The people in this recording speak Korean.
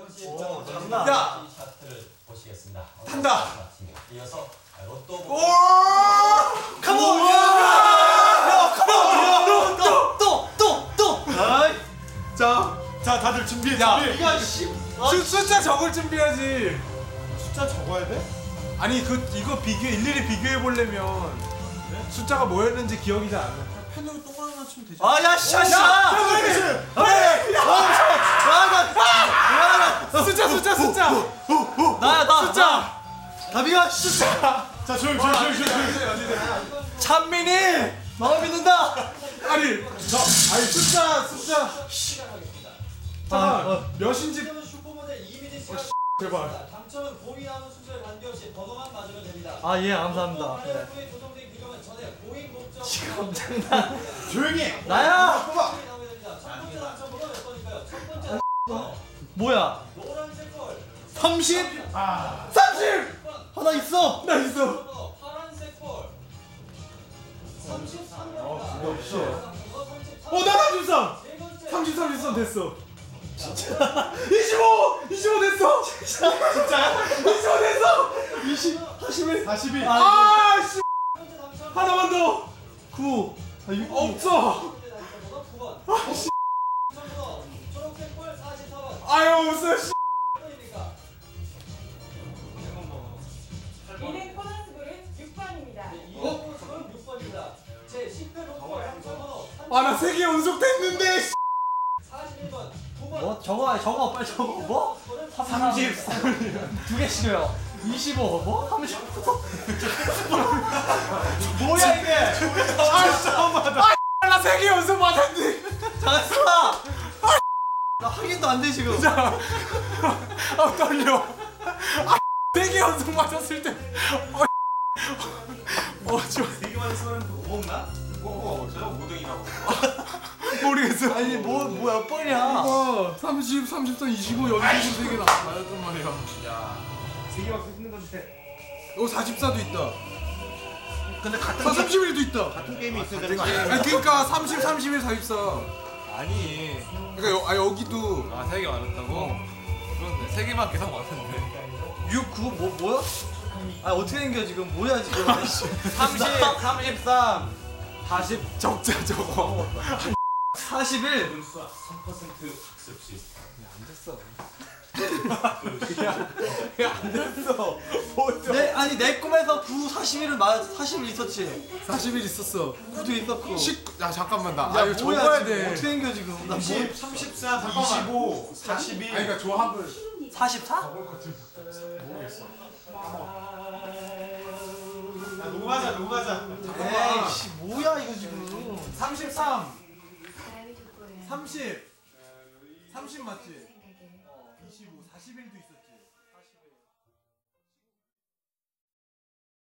장난. 야! 차트를 보시겠습니다. 탄다. 이어서 로또 오! 컴온! 야! 컴온! 또! 자, 다들 준비해. 이거 씨. 숫자 적을 준비하지. 숫자 적어야 돼? 아니 이거 일일이 비교해 보려면 숫자가 뭐였는지 기억이 잘 안 나. 펜으로 동그라미 맞추면 되지. 야, 숫자. 숫자. 다비가 숫자. 자, 조용. 찬민이 마음 믿는다. 아니 숫자. 몇인지 슈퍼모델 이미지 씨가 제발. 당첨은 고이 나오는 순서에 관계없이 번호만 맞으면 됩니다. 예, 감사합니다. 플레이어의 조정된 규정은 전에 고잉 목적 지금 장난. 조용히 해. 나야. 나오게 됩니다. 첫 번째 당첨번호 몇 번일까요? 첫 번째 뭐야? 노란색 볼 30. 30. 하나 있어. 나 있어. 번호 파란색 볼 33번입니다. 역시. 나 33 됐어. 25 됐어. 진짜야? 25 됐어. 41. 하나만 더. 9. 없어. 초록색 볼 44번. 아유 없어. 이는 코너스볼은 6번입니다. 이번 수는 6번입니다. 제 10회 로또 당첨번호 나 3개 연속 됐는데. 41번 9번. 뭐 저거 빨리 저거 뭐? 33. 두 개씩요. 25 뭐? 30. 뭐야 이게? 나 3개 연속 맞았는데. 잘했어. 나 확인도 안 돼 지금. 떨려. 4개 연속 맞았을 때. 좋아. 4개 맞았으면 먹나? 저거 5등이라고. 모르겠어. 아니 뭐몇 번이야? 30, 33, 25 연속으로 3개 맞았단 말이야. 야, 3개밖에 쓰는 건데. 44도 있다. 근데 같은 31도 있다. 같은 게임이 있어야 되는 거 아니야? 그러니까 30, 31, 44. 아니. 그러니까 여기도 3개 맞았다고? 그런데 3개만 계산 맞았는데. 6, 9 뭐야? 어떻게 된겨 지금 뭐야 지금? 30, 33, 40. 적자 저거. 41. 3% 학습 시스템. 안 됐어. 내 꿈에서 9, 41 있었지. 41 있었어. 9도 있었고. 19. 야 잠깐만 나. 야, 이거 뭐야, 적어야 지금 돼. 어떻게 된겨 지금? 나 34, 25, 42. 그러니까 조합을 44? 녹아자. 에이씨 뭐야 이거 지금? 33. 30 맞지? 25, 41도 있었지.